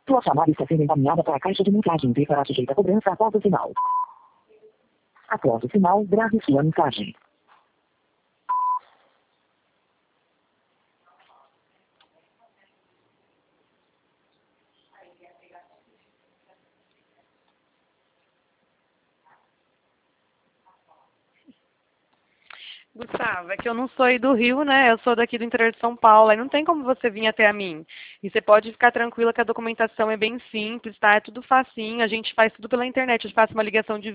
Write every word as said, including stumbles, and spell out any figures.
Sua chamada está sendo encaminhada para a caixa de mensagem e será sujeita a cobrança após o sinal. Após o sinal, grave sua mensagem. Gustavo, é que eu não sou aí do Rio, né? Eu sou daqui do interior de São Paulo. Aí não tem como você vir até a mim. E você pode ficar tranquila que a documentação é bem simples, tá? É tudo facinho. A gente faz tudo pela internet. A gente faz uma ligação de